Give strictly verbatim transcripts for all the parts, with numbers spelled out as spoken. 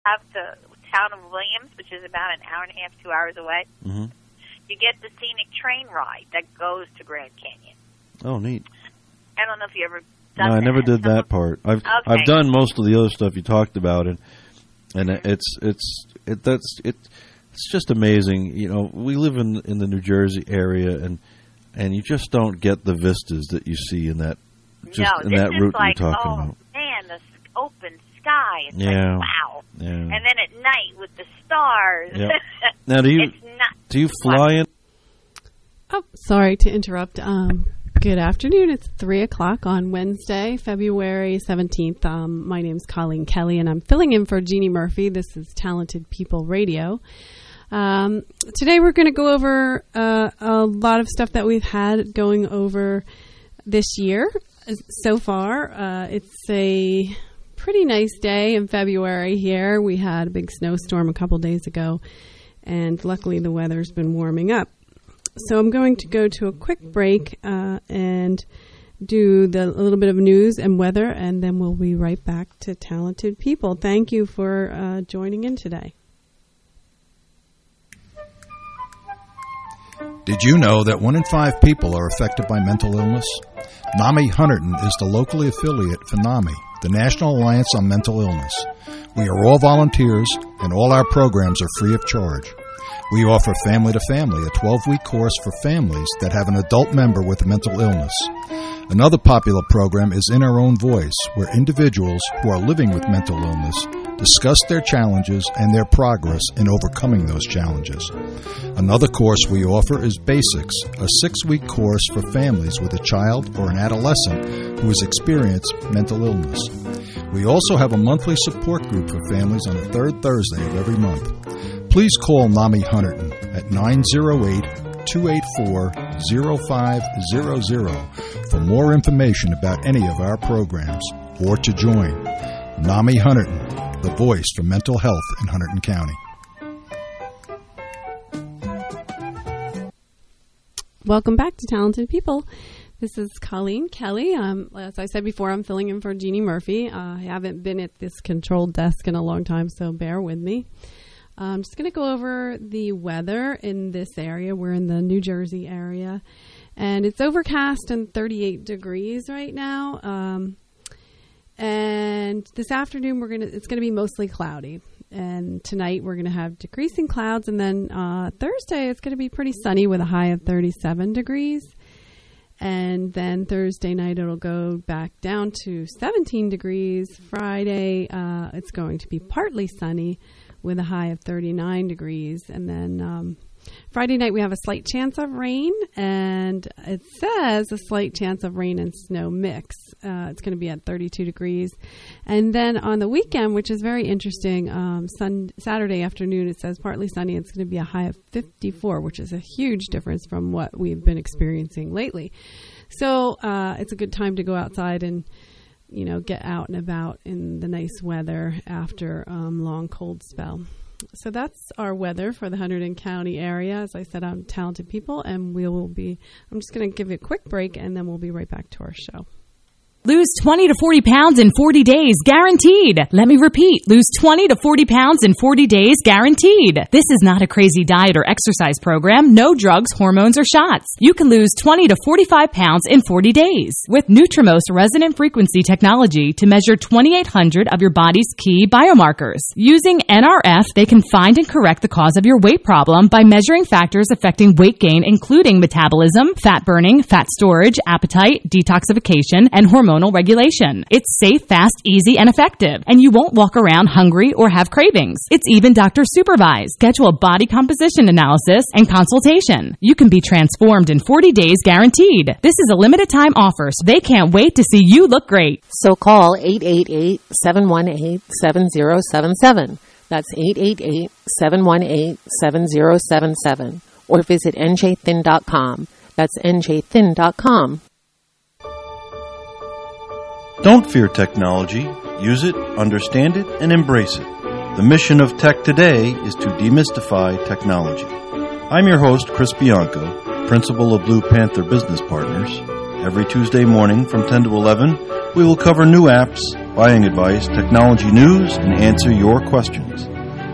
up to the town of Williams, which is about an hour and a half, two hours away, mm-hmm. you get the scenic train ride that goes to Grand Canyon. Oh, neat. I don't know if you ever done No, I that. never did that part. I've okay. I've done most of the other stuff you talked about, and and it's it's it that's it it's just amazing. You know, we live in in the New Jersey area, and and you just don't get the vistas that you see in that just no, in that route like, you're talking oh, about. Man, the open sky. It's yeah. like, wow. Yeah. And then at night with the stars. Yep. Now, do you it's not, do you fly in? Oh, sorry to interrupt. Um, good afternoon. It's three o'clock on Wednesday, February seventeenth. Um, my name's Colleen Kelly, and I'm filling in for Jeannie Murphy. This is Talented People Radio. Um, today we're going to go over uh, a lot of stuff that we've had going over this year so far. Uh, it's a pretty nice day in February here. We had a big snowstorm a couple days ago, and luckily the weather's been warming up. So I'm going to go to a quick break uh, and do the a little bit of news and weather, and then we'll be right back to Talented People. Thank you for uh, joining in today. Did you know that one in five people are affected by mental illness? NAMI Hunterdon is the locally affiliate for NAMI, the National Alliance on Mental Illness. We are all volunteers, and all our programs are free of charge. We offer Family to Family, a twelve-week course for families that have an adult member with a mental illness. Another popular program is In Our Own Voice, where individuals who are living with mental illness discuss their challenges and their progress in overcoming those challenges. Another course we offer is Basics, a six-week course for families with a child or an adolescent who has experienced mental illness. We also have a monthly support group for families on the third Thursday of every month. Please call NAMI Hunterdon at nine oh eight, two eight four, oh five hundred for more information about any of our programs or to join. NAMI Hunterdon, the voice for mental health in Hunterdon County. Welcome back to Talented People. This is Colleen Kelly. Um, as I said before, I'm filling in for Jeannie Murphy. Uh, I haven't been at this control desk in a long time, so bear with me. I'm just going to go over the weather in this area. We're in the New Jersey area, and it's overcast and thirty-eight degrees right now. Um, and this afternoon, we're gonna it's going to be mostly cloudy. And tonight, we're going to have decreasing clouds. And then uh, Thursday, it's going to be pretty sunny with a high of thirty-seven degrees. And then Thursday night, it'll go back down to seventeen degrees. Friday, uh, it's going to be partly sunny with a high of thirty-nine degrees. And then um, Friday night, we have a slight chance of rain. And it says a slight chance of rain and snow mix. Uh, it's going to be at thirty-two degrees. And then on the weekend, which is very interesting, um, sun, Saturday afternoon, it says partly sunny. It's going to be a high of fifty-four, which is a huge difference from what we've been experiencing lately. So uh, it's a good time to go outside and, you know, get out and about in the nice weather after a um, long cold spell. So that's our weather for the Hunterdon County area. As I said, I'm Talented People, and we will be, I'm just going to give you a quick break, and then we'll be right back to our show. Lose twenty to forty pounds in forty days, guaranteed. Let me repeat. Lose twenty to forty pounds in forty days, guaranteed. This is not a crazy diet or exercise program. No drugs, hormones, or shots. You can lose twenty to forty-five pounds in forty days with Nutrimost resonant frequency technology to measure twenty-eight hundred of your body's key biomarkers. Using N R F, they can find and correct the cause of your weight problem by measuring factors affecting weight gain, including metabolism, fat burning, fat storage, appetite, detoxification, and hormone hormonal regulation. It's safe, fast, easy, and effective, and you won't walk around hungry or have cravings. It's even doctor supervised. Schedule a body composition analysis and consultation. You can be transformed in forty days guaranteed. This is a limited time offer, so they can't wait to see you look great. So call eight eight eight, seven one eight, seven zero seven seven. That's eight eight eight, seven one eight, seven zero seven seven. Or visit N J thin dot com. That's N J thin dot com. Don't fear technology. Use it, understand it, and embrace it. The mission of Tech Today is to demystify technology. I'm your host, Chris Bianco, principal of Blue Panther Business Partners. Every Tuesday morning from ten to eleven, we will cover new apps, buying advice, technology news, and answer your questions.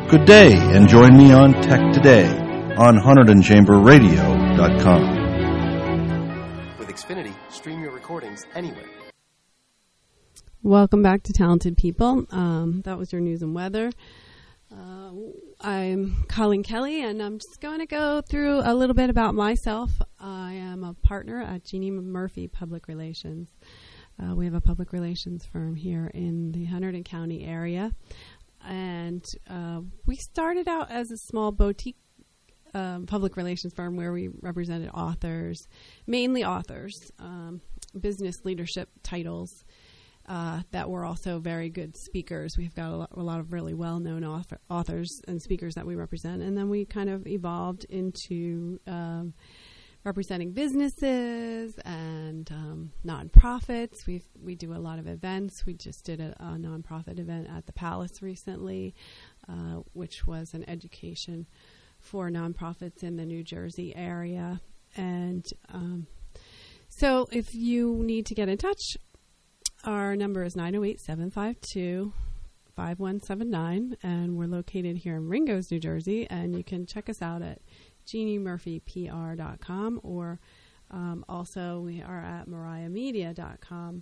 Good day, and join me on Tech Today on Hunterdon Chamber Radio dot com. With Xfinity, stream your recordings anywhere. Welcome back to Talented People. Um, that was your news and weather. Uh, I'm Colleen Kelly, and I'm just going to go through a little bit about myself. I am a partner at Jeannie Murphy Public Relations. Uh, we have a public relations firm here in the Hunterdon County area. And uh, we started out as a small boutique um, public relations firm where we represented authors, mainly authors, um, business leadership titles uh, that were also very good speakers. We've got a lot, a lot of really well-known author, authors and speakers that we represent. And then we kind of evolved into um, representing businesses and um, nonprofits. We we do a lot of events. We just did a, a nonprofit event at the Palace recently, uh, which was an education for nonprofits in the New Jersey area. And um, so if you need to get in touch, our number is nine oh eight, seven five two, five one seven nine, and we're located here in Ringgoes, New Jersey, and you can check us out at Jeannie Murphy P R dot com, or um, also we are at Mariah Media dot com.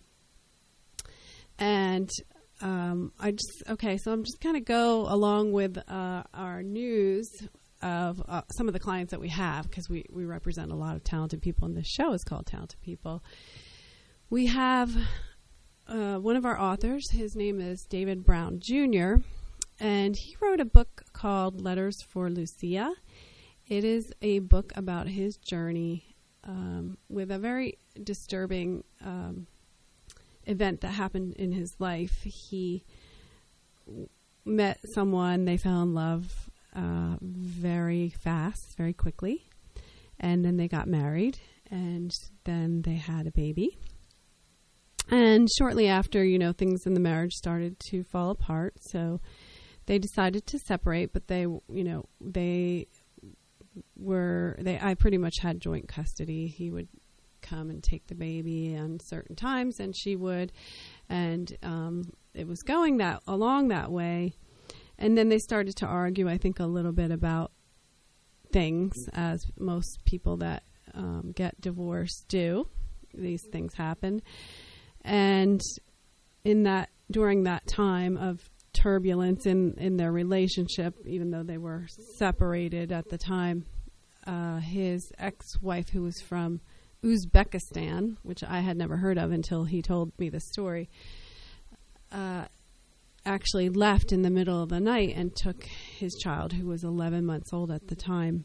And um, I just, okay, so I'm just kind of go along with uh, our news of uh, some of the clients that we have, because we, we represent a lot of talented people, and this show is called Talented People. We have uh, one of our authors. His name is David Brown Junior, and he wrote a book called Letters for Lucia. It is a book about his journey um, with a very disturbing um, event that happened in his life. He w- met someone, they fell in love uh, very fast, very quickly, and then they got married, and then they had a baby. And shortly after, you know, things in the marriage started to fall apart, so they decided to separate, but they, you know, they... were they I pretty much had joint custody. He would come and take the baby on certain times, and she would, and um, it was going that along that way. And then they started to argue, I think, a little bit about things, as most people that um, get divorced do. These things happen, and in that during that time of turbulence in, in their relationship, even though they were separated at the time, uh, his ex-wife, who was from Uzbekistan, which I had never heard of until he told me the story, uh, actually left in the middle of the night and took his child, who was eleven months old at the time,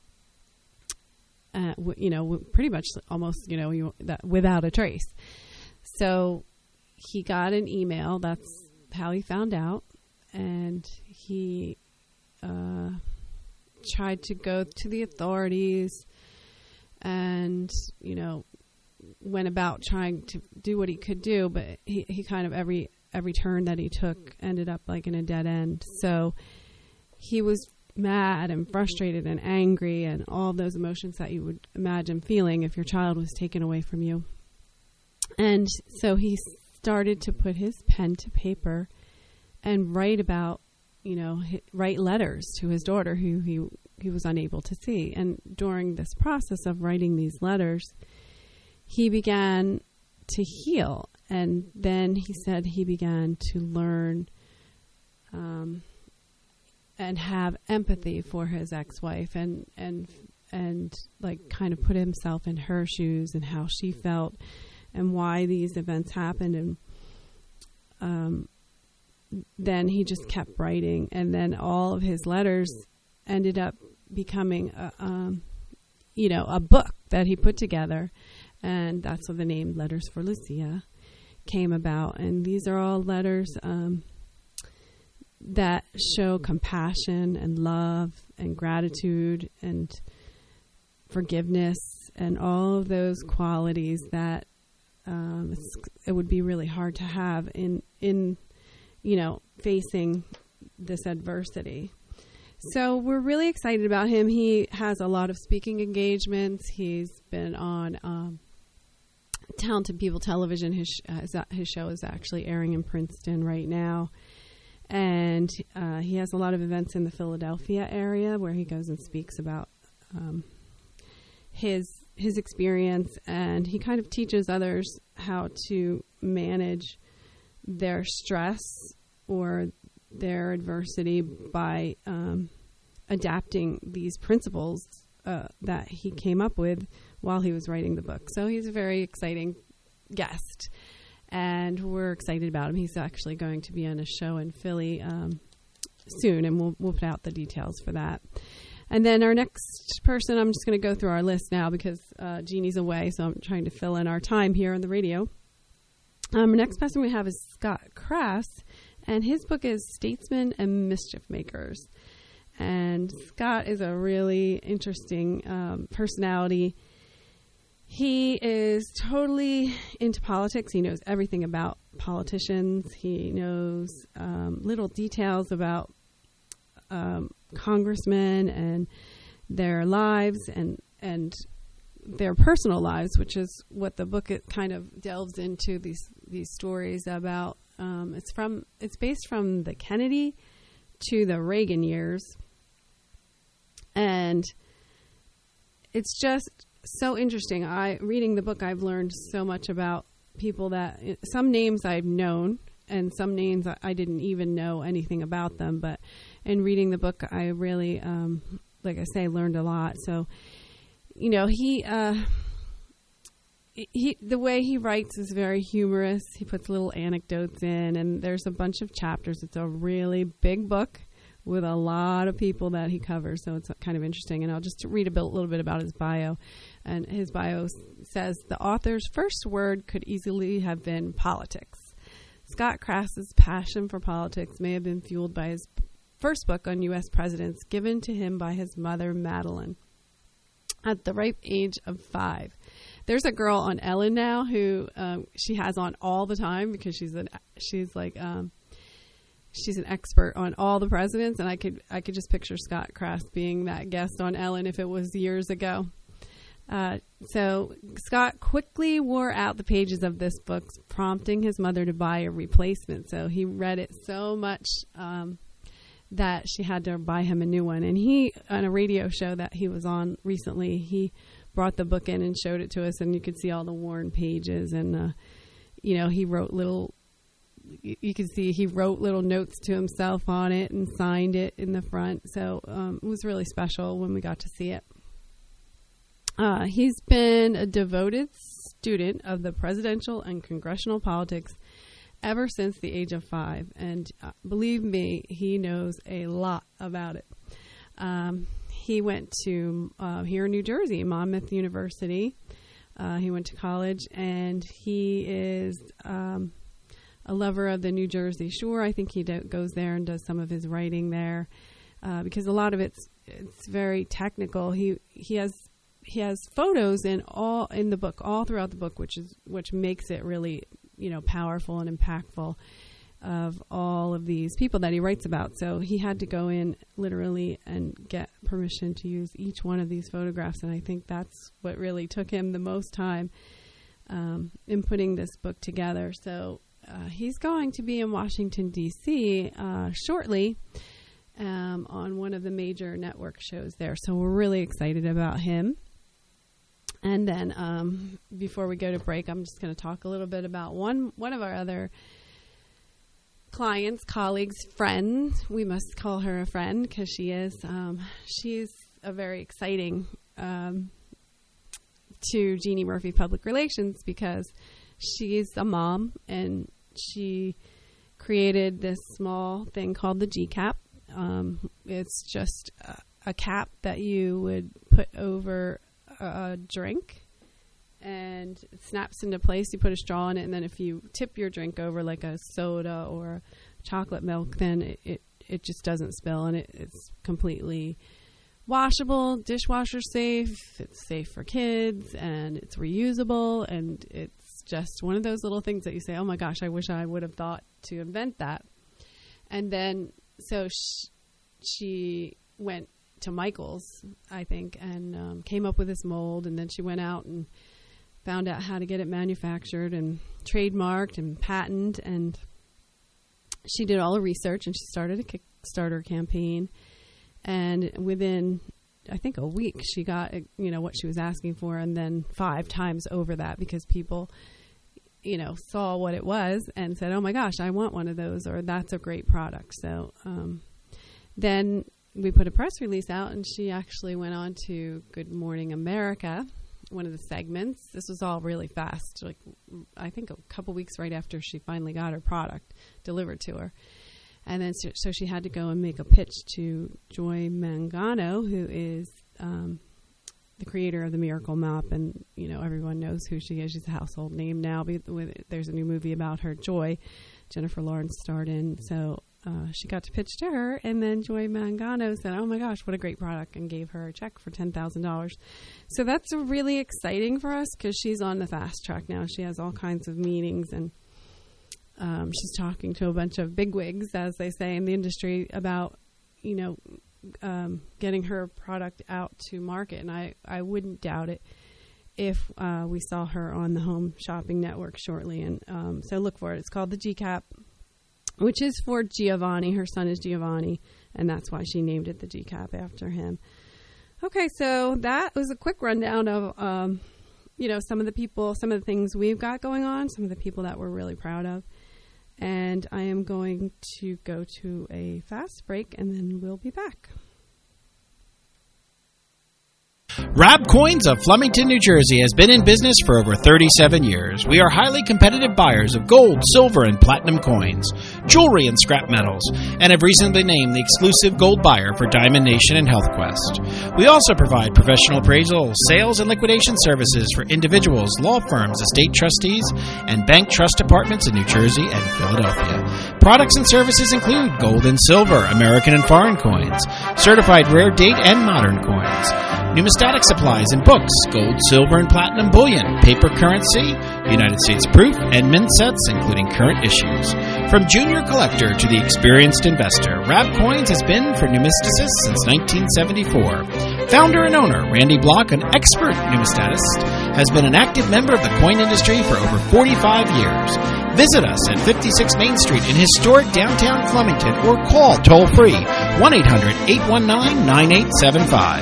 uh, w- you know, w- pretty much almost, you know, you, that, without a trace. So he got an email. That's how he found out, and he uh, tried to go to the authorities and, you know, went about trying to do what he could do, but he, he kind of every every turn that he took ended up like in a dead end. So he was mad and frustrated and angry and all those emotions that you would imagine feeling if your child was taken away from you. And so he started to put his pen to paper and write about, you know, write letters to his daughter who he he was unable to see. And during this process of writing these letters, he began to heal. And then he said he began to learn um, and have empathy for his ex-wife, and and and like kind of put himself in her shoes and how she felt and why these events happened. And um, then he just kept writing, and then all of his letters ended up becoming a, um, you know, a book that he put together, and that's what the name Letters for Lucia came about. And these are all letters um, that show compassion and love and gratitude and forgiveness and all of those qualities that um, it's, it would be really hard to have in, in, you know, facing this adversity. So we're really excited about him. He has a lot of speaking engagements. He's been on um, Talented People Television. His, uh, his show is actually airing in Princeton right now. And uh, he has a lot of events in the Philadelphia area where he goes and speaks about um, his his experience, and he kind of teaches others how to manage their stress or their adversity by um, adapting these principles uh, that he came up with while he was writing the book. So he's a very exciting guest, and we're excited about him. He's actually going to be on a show in Philly um, soon, and we'll we'll put out the details for that. And then our next person, I'm just going to go through our list now because uh, Jeannie's away, so I'm trying to fill in our time here on the radio. Um, our next person we have is Scott Krass, and his book is Statesmen and Mischief Makers. And Scott is a really interesting um, personality. He is totally into politics. He knows everything about politicians. He knows um, little details about um, congressmen and their lives and and their personal lives, which is what the book it kind of delves into. These these stories about. Um, it's from it's based from the Kennedy to the Reagan years, and it's just so interesting. I reading the book, I've learned so much about people that some names I've known and some names I didn't even know anything about them. But in reading the book, I really, um, like I say, learned a lot. So, you know, he, uh, he, the way he writes is very humorous. He puts little anecdotes in, and there's a bunch of chapters. It's a really big book with a lot of people that he covers. So it's kind of interesting. And I'll just read a bit, little bit about his bio. And his bio says, the author's first word could easily have been politics. Scott Krass's passion for politics may have been fueled by his first book on U S presidents given to him by his mother, Madeline, at the ripe age of five. There's a girl on Ellen now who um, she has on all the time because she's an she's like um, she's an expert on all the presidents, and I could I could just picture Scott Krass being that guest on Ellen if it was years ago. Uh, so Scott quickly wore out the pages of this book, prompting his mother to buy a replacement. So he read it so much um, that she had to buy him a new one. And he, on a radio show that he was on recently, he brought the book in and showed it to us, and you could see all the worn pages. And, uh, you know, he wrote little, you could see he wrote little notes to himself on it and signed it in the front. So um, it was really special when we got to see it. Uh, he's been a devoted student of the presidential and congressional politics ever since the age of five. And uh, believe me, he knows a lot about it. Um, he went to, uh, here in New Jersey, Monmouth University. Uh, he went to college, and he is um, a lover of the New Jersey Shore. I think he do- goes there and does some of his writing there uh, because a lot of it's it's very technical. He he has He has photos in all in the book, all throughout the book, which is which makes it really, you know, powerful and impactful of all of these people that he writes about. So he had to go in literally and get permission to use each one of these photographs, and I think that's what really took him the most time um, in putting this book together. So uh, he's going to be in Washington, D C uh, shortly. Um, on one of the major network shows there. So we're really excited about him. And then um, before we go to break, I'm just going to talk a little bit about one one of our other clients, colleagues, friends. We must call her a friend because she is. Um, she's a very exciting um, to Jeannie Murphy Public Relations because she's a mom, and she created this small thing called the G CAP. Um, it's just a, a cap that you would put over a drink, and it snaps into place. You put a straw in it, and then if you tip your drink over like a soda or chocolate milk, then it, it, it just doesn't spill, and it, it's completely washable, dishwasher safe. It's safe for kids, and it's reusable, and it's just one of those little things that you say, oh my gosh, I wish I would have thought to invent that. And then so she, she went to Michael's, I think, and um, came up with this mold, and then she went out and found out how to get it manufactured and trademarked and patented, and she did all the research, and she started a Kickstarter campaign. And within, I think, a week, she got, you know, what she was asking for, and then five times over that, because people, you know, saw what it was and said, oh my gosh, I want one of those, or that's a great product. So um, then we put a press release out, and she actually went on to Good Morning America, one of the segments. This was all really fast, like I think a couple weeks right after she finally got her product delivered to her. And then so, so she had to go and make a pitch to Joy Mangano, who is um, the creator of the Miracle Mop, and you know everyone knows who she is. She's a household name now. There's a new movie about her, Joy. Jennifer Lawrence starred in. So uh, she got to pitch to her, and then Joy Mangano said, "Oh my gosh, what a great product!" and gave her a check for ten thousand dollars. So that's really exciting for us because she's on the fast track now. She has all kinds of meetings, and Um, she's talking to a bunch of bigwigs, as they say in the industry, about, you know, um, getting her product out to market. And I, I wouldn't doubt it if uh, we saw her on the Home Shopping Network shortly. And um, so look for it. It's called the G CAP, which is for Giovanni. Her son is Giovanni, and that's why she named it the G CAP after him. Okay, so that was a quick rundown of, um, you know, some of the people, some of the things we've got going on, some of the people that we're really proud of. And I am going to go to a fast break, and then we'll be back. Rab Coins of Flemington, New Jersey has been in business for over thirty-seven years. We are highly competitive buyers of gold, silver, and platinum coins, jewelry, and scrap metals, and have recently named the exclusive gold buyer for Diamond Nation and HealthQuest. We also provide professional appraisal, sales, and liquidation services for individuals, law firms, estate trustees, and bank trust departments in New Jersey and Philadelphia. Products and services include gold and silver, American and foreign coins, certified rare date and modern coins, numismatic supplies and books, gold, silver, and platinum bullion, paper currency, United States proof, and mint sets, including current issues. From junior collector to the experienced investor, Rab Coins has been for numisticists since nineteen seventy-four. Founder and owner Randy Block, an expert numismatist, has been an active member of the coin industry for over forty-five years. Visit us at fifty-six Main Street in historic downtown Flemington, or call toll-free one eight hundred, eight one nine, nine eight seven five.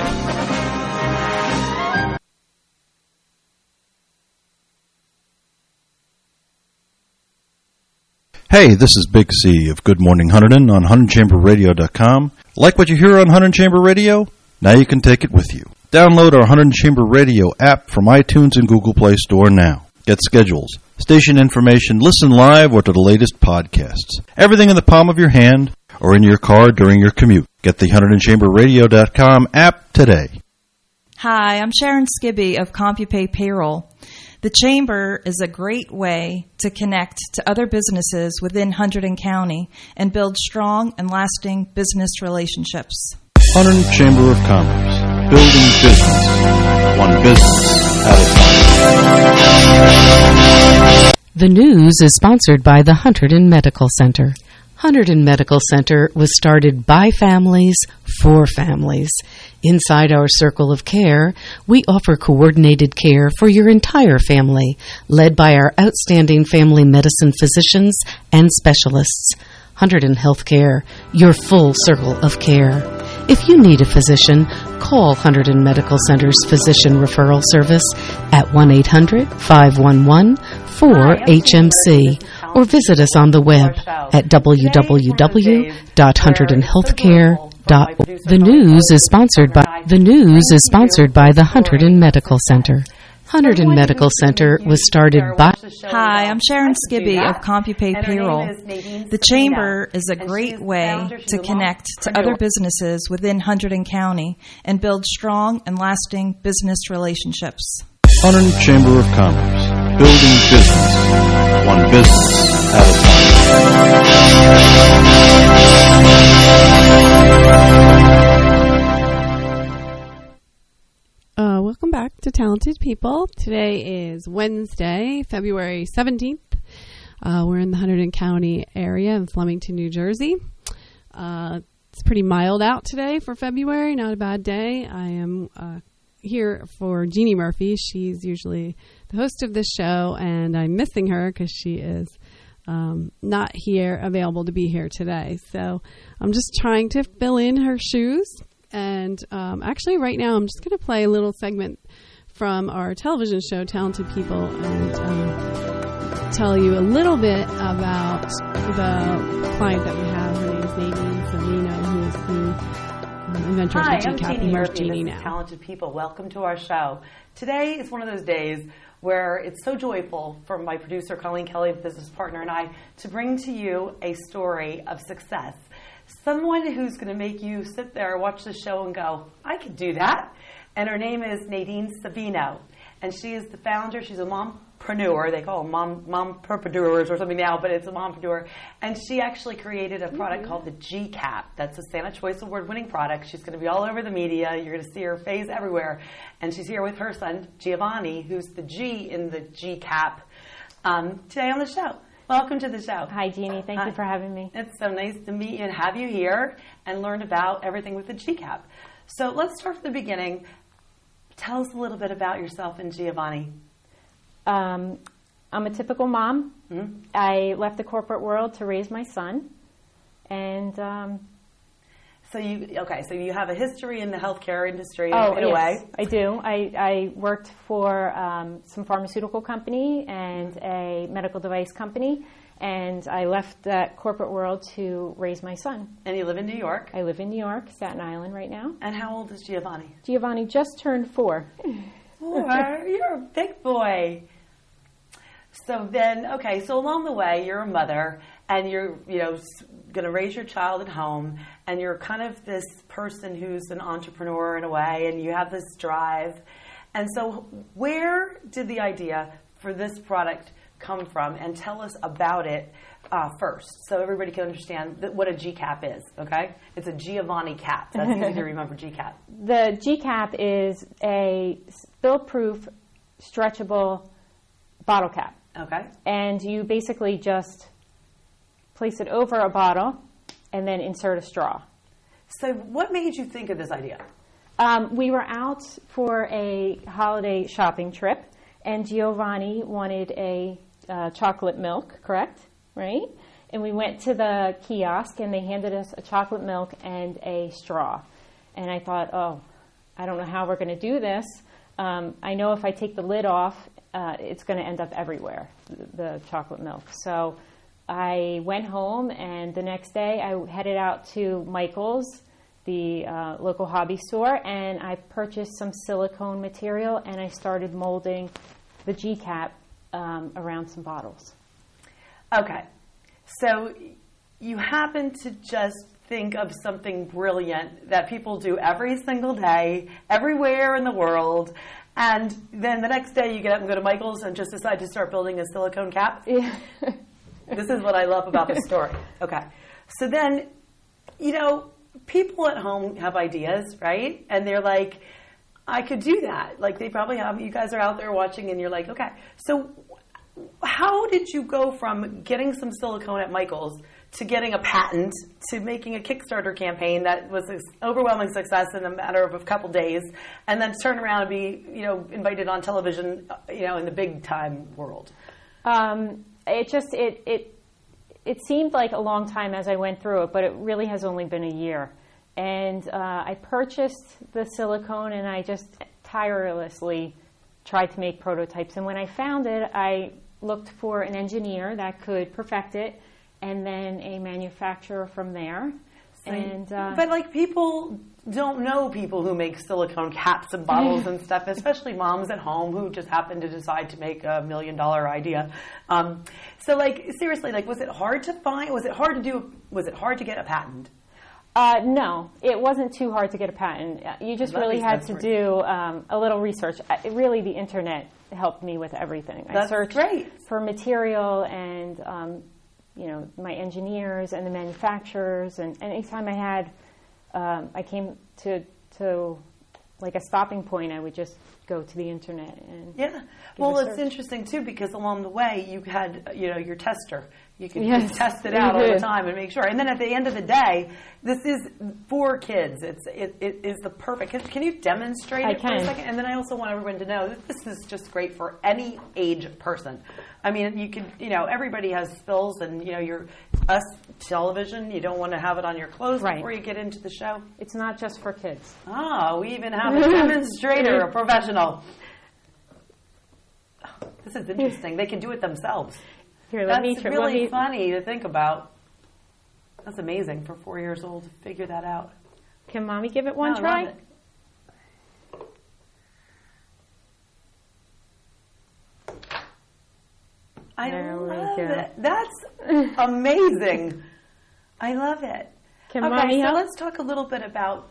Hey, this is Big C of Good Morning Hunterdon on Hunterdon Chamber Radio dot com. Like what you hear on Hunterdon Chamber Radio? Now you can take it with you. Download our Hunterdon Chamber Radio app from iTunes and Google Play Store now. Get schedules, station information, listen live, or to the latest podcasts. Everything in the palm of your hand or in your car during your commute. Get the Hunterdon Chamber Radio dot com app today. Hi, I'm Sharon Skibby of CompuPay Payroll. The Chamber is a great way to connect to other businesses within Hunterdon County and build strong and lasting business relationships. Hunterdon Chamber of Commerce, building business, one business at a time. The news is sponsored by the Hunterdon Medical Center. Hunterdon Medical Center was started by families for families. Inside our circle of care, we offer coordinated care for your entire family, led by our outstanding family medicine physicians and specialists. Hunterdon Healthcare, your full circle of care. If you need a physician, call Hunterdon Medical Center's Physician Referral Service at one eight hundred, five one one, four H M C or visit us on the web at w w w dot hunterdon healthcare dot org. The news is sponsored by the news is sponsored by the Hunterdon Medical Center. Hunterdon Medical Center was started by... Hi, I'm Sharon Skibby of CompuPay Payroll. The Chamber is a great way to connect to other businesses within Hunterdon County and build strong and lasting business relationships. Hunterdon Chamber of Commerce, building business, one business at a time. Uh, welcome back to Talented People. Today is Wednesday, February seventeenth. Uh, we're in the Hunterdon County area in Flemington, New Jersey. Uh, it's pretty mild out today for February, not a bad day. I am uh, here for Jeannie Murphy. She's usually the host of this show, and I'm missing her because she is um, not here, available to be here today. So I'm just trying to fill in her shoes. And um, actually, right now, I'm just going to play a little segment from our television show, Talented People, and um, tell you a little bit about the client that we have. Her name is Nadine Savino, who is the um, inventor Hi, of the G CAP. I'm Jeannie Murphy. Jeannie this now. is Talented People. Welcome to our show. Today is one of those days where it's so joyful for my producer, Colleen Kelly, business partner, and I to bring to you a story of success. Someone who's going to make you sit there, watch the show, and go, I could do that. And her name is Nadine Savino. And she is the founder. She's a mompreneur. They call them mom, mompreneurs or something now, but it's a mompreneur. And she actually created a product mm-hmm. called the G CAP. That's a Santa Choice Award-winning product. She's going to be all over the media. You're going to see her face everywhere. And she's here with her son, Giovanni, who's the G in the G CAP, um, today on the show. Welcome to the show. Hi, Jeannie. Thank Hi. you for having me. It's so nice to meet you and have you here and learn about everything with the G CAP. So let's start from the beginning. Tell us a little bit about yourself and Giovanni. Um, I'm a typical mom. Mm-hmm. I left the corporate world to raise my son. And um, so you okay? So you have a history in the healthcare industry oh, in a yes, way. I do. I, I worked for um, some pharmaceutical company and a medical device company, and I left that corporate world to raise my son. And you live in New York? I live in New York, Staten Island right now. And how old is Giovanni? Giovanni just turned four. Four? You're a big boy. So then, okay, so along the way, you're a mother, and you're, you know, going to raise your child at home, and you're kind of this person who's an entrepreneur in a way, and you have this drive. And so where did the idea for this product come from? And tell us about it uh, first, so everybody can understand that what a G CAP is, okay? It's a Giovanni cap. That's easy to remember, G CAP. The G CAP is a spill-proof, stretchable bottle cap. Okay. And you basically just place it over a bottle and then insert a straw. So what made you think of this idea? Um, we were out for a holiday shopping trip, and Giovanni wanted a uh, chocolate milk, correct? Right? And we went to the kiosk, and they handed us a chocolate milk and a straw. And I thought, oh, I don't know how we're going to do this. Um, I know if I take the lid off, Uh, it's going to end up everywhere, the, the chocolate milk. So I went home, and the next day I headed out to Michael's, the uh, local hobby store, and I purchased some silicone material, and I started molding the G CAP um, around some bottles. Okay. So you happen to just think of something brilliant that people do every single day, everywhere in the world, and then the next day you get up and go to Michael's and just decide to start building a silicone cap? Yeah. This is what I love about the story. Okay. So then, you know, people at home have ideas, right? And they're like, I could do that. Like they probably have, you guys are out there watching and you're like, okay. So how did you go from getting some silicone at Michael's to getting a patent to making a Kickstarter campaign that was an overwhelming success in a matter of a couple days, and then turn around and be, you know, invited on television, you know, in the big time world? Um, it just it it it seemed like a long time as I went through it, but it really has only been a year. And uh, I purchased the silicone, and I just tirelessly tried to make prototypes. And when I found it, I looked for an engineer that could perfect it, and then a manufacturer from there. And uh, but like people don't know people who make silicone caps and bottles and stuff, especially moms at home who just happen to decide to make a million dollar idea. Um, so like seriously, like was it hard to find? Was it hard to do? Was it hard to get a patent? Uh, no, it wasn't too hard to get a patent. You just That really makes had sense to for you. do um, a little research. I, really, the internet helped me with everything. That's I searched great. for material and um, you know, my engineers and the manufacturers, and, and anytime I had, um, I came to to like a stopping point, I would just go to the internet and yeah. Well, it's interesting too because along the way you had, you know, your tester You can Yes, just test it we out all do. the time and make sure. And then at the end of the day, this is for kids. It's it, it is the perfect. Can, can you demonstrate I it for a can. second? And then I also want everyone to know that this is just great for any age person. I mean, you can, you know, everybody has spills, and you know, your us television. You don't want to have it on your clothes Right. before you get into the show. It's not just for kids. Ah, we even have a demonstrator, a professional. Oh, this is interesting. They can do it themselves. Here, let That's me tr- let really me- funny to think about. That's amazing for four years old to figure that out. Can mommy give it one No, I try? love it. I There we love go. it. That's amazing. I love it. Can okay, mommy so help? let's talk a little bit about,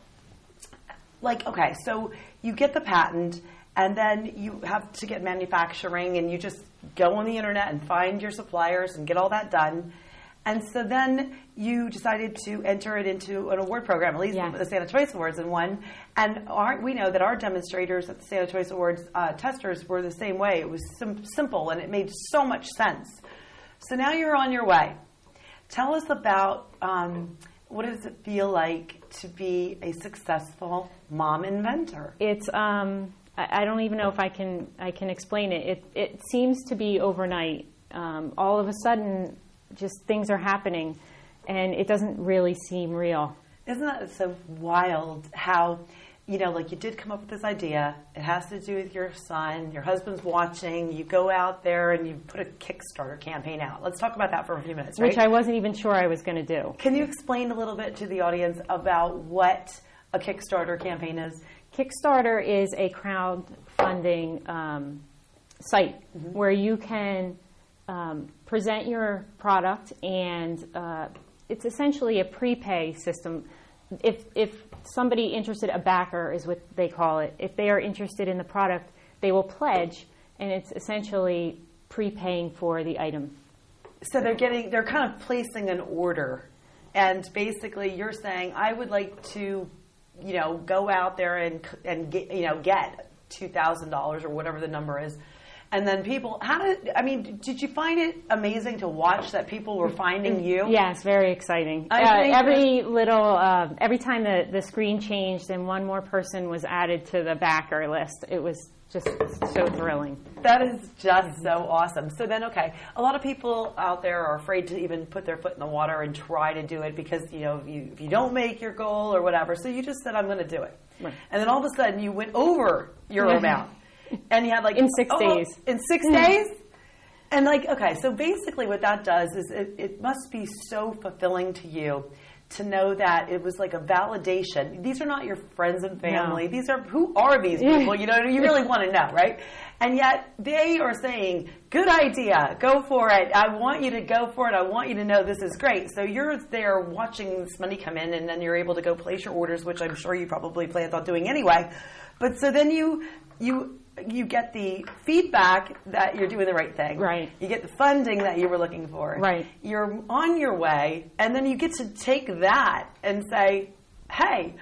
like, okay, so you get the patent, and then you have to get manufacturing, and you just go on the internet and find your suppliers and get all that done. And so then you decided to enter it into an award program, at least Yeah. the Santa Choice Awards, and won. And our, we know that our demonstrators at the Santa Choice Awards uh, testers were the same way. It was sim- simple, and it made so much sense. So now you're on your way. Tell us about um, what does it feel like to be a successful mom inventor? It's um, I, I don't even know if I can I can explain it. It it seems to be overnight. Um, all of a sudden, just things are happening, and it doesn't really seem real. Isn't that so wild how, you know, like you did come up with this idea. It has to do with your son. Your husband's watching. You go out there and you put a Kickstarter campaign out. Let's talk about that for a few minutes, right? Which I wasn't even sure I was going to do. Can you explain a little bit to the audience about what a Kickstarter campaign is? Kickstarter is a crowdfunding um, site Mm-hmm. where you can um, present your product, and uh, it's essentially a prepay system. If if somebody interested, a backer is what they call it. If they are interested in the product, they will pledge, and it's essentially prepaying for the item. So they're getting, they're kind of placing an order, and basically you're saying, I would like to, you know, go out there and and get, you know, get two thousand dollars or whatever the number is. And then people, how did, I mean, did you find it amazing to watch that people were finding you? Yes, very exciting. I Uh, think every little, uh, every time the, the screen changed and one more person was added to the backer list, it was just so thrilling. That is just so awesome. So then, okay, a lot of people out there are afraid to even put their foot in the water and try to do it because, you know, if you, if you don't make your goal or whatever. So you just said, I'm going to do it. Right. And then all of a sudden you went over your Yeah. amount. And you had like... In six oh, days. In six days? And like, okay, so basically what that does is it, it must be so fulfilling to you to know that it was like a validation. These are not your friends and family. No. These are, who are these people? You know, you really want to know, right? And yet they are saying, good idea, go for it. I want you to go for it. I want you to know this is great. So you're there watching this money come in, and then you're able to go place your orders, which I'm sure you probably planned on doing anyway. But so then you, you, you get the feedback that you're doing the right thing. Right. You get the funding that you were looking for. Right. You're on your way, and then you get to take that and say, hey,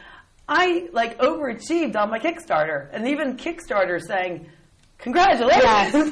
I like overachieved on my Kickstarter. And even Kickstarter saying, congratulations.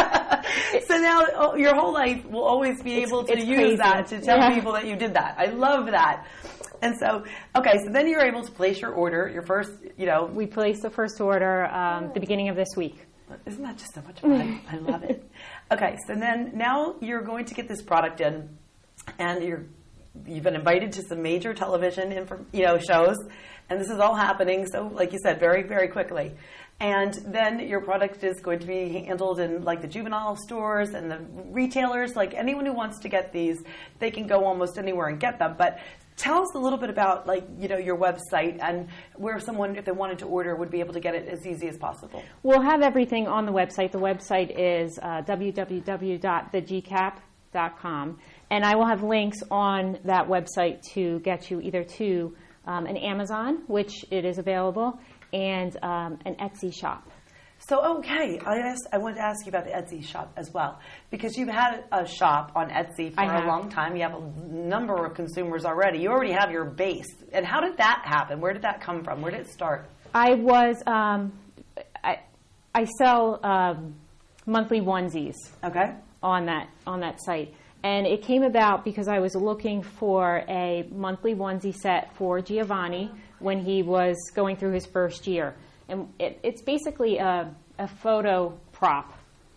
So now oh, your whole life will always be It's- able to it's use crazy. that to tell Yeah. people that you did that. I love that. And so, okay, so then you're able to place your order, your first, you know. We placed the first order um, the beginning of this week. Isn't that just so much fun? I love it. Okay, so then now you're going to get this product in, and you're you've been invited to some major television, inf- you know, shows, and this is all happening. So, like you said, very, very quickly. And then your product is going to be handled in like the juvenile stores and the retailers. Like anyone who wants to get these, they can go almost anywhere and get them. But tell us a little bit about like, you know, your website and where someone, if they wanted to order, would be able to get it as easy as possible. We'll have everything on the website. The website is uh, w w w dot the g cap dot com, and I will have links on that website to get you either to um, an Amazon, which it is available, and um, an Etsy shop. So, okay, I asked, I wanted to ask you about the Etsy shop as well, because you've had a shop on Etsy for I a have. long time. You have a number of consumers already. You already have your base. And how did that happen? Where did that come from? Where did it start? I was um, I, I sell um, monthly onesies. Okay. On that on that site, And it came about because I was looking for a monthly onesie set for Giovanni when he was going through his first year. And it, it's basically a, a photo prop.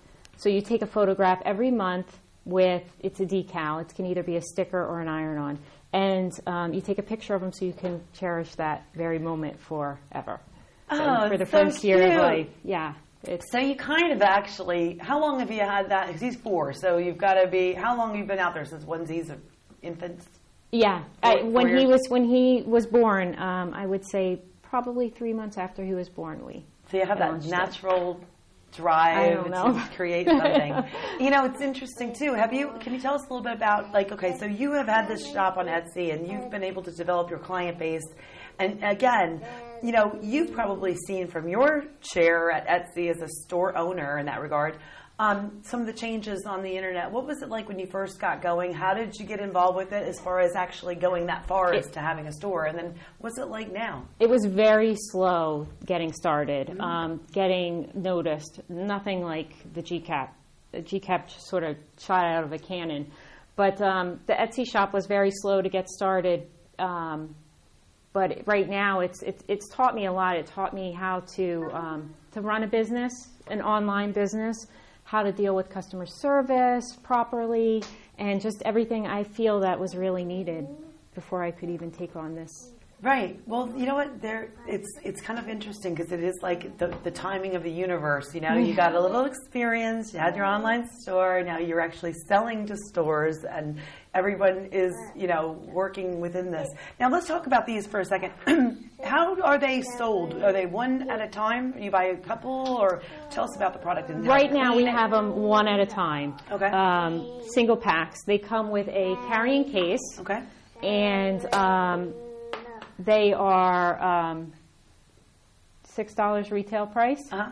So you take a photograph every month with, it's a decal. It can either be a sticker or an iron-on. And um, you take a picture of them so you can cherish that very moment forever. So Oh, for the it's so first year of cute. life. Yeah. It's, So you kind of actually, how long have you had that? Because he's four, so you've got to be, how long have you been out there since onesies of infants? yeah. Four- I, when four he years? was when he was born, um, I would say probably three months after he was born, we. So you have that launched it. natural drive I don't know. to create something. You know, it's interesting too. Have you, can you tell us a little bit about, like, okay, so you have had this shop on Etsy and you've been able to develop your client base. And again, you know, you've probably seen from your chair at Etsy as a store owner in that regard, um, some of the changes on the internet. What was it like when you first got going? How did you get involved with it as far as actually going that far as to having a store? And then what's it like now? It was very slow getting started, um, getting noticed. Nothing like the G CAP. The G CAP sort of shot out of a cannon. But um, the Etsy shop was very slow to get started. Um, but right now, it's, it's it's taught me a lot. It taught me how to um, to run a business, an online business, how to deal with customer service properly, and just everything I feel that was really needed before I could even take on this. Right. Well, you know what? There, it's it's kind of interesting because it is like the the timing of the universe. You know, you got a little experience. You had your online store. Now you're actually selling to stores, and everyone is, you know, working within this. Now let's talk about these for a second. How are they sold? Are they one at a time? You buy a couple, or tell us about the product. And how Right to now, we clean it. have them one at a time. Okay. Um, single packs. They come with a carrying case. Okay. And um, they are um, six dollars retail price. Uh-huh.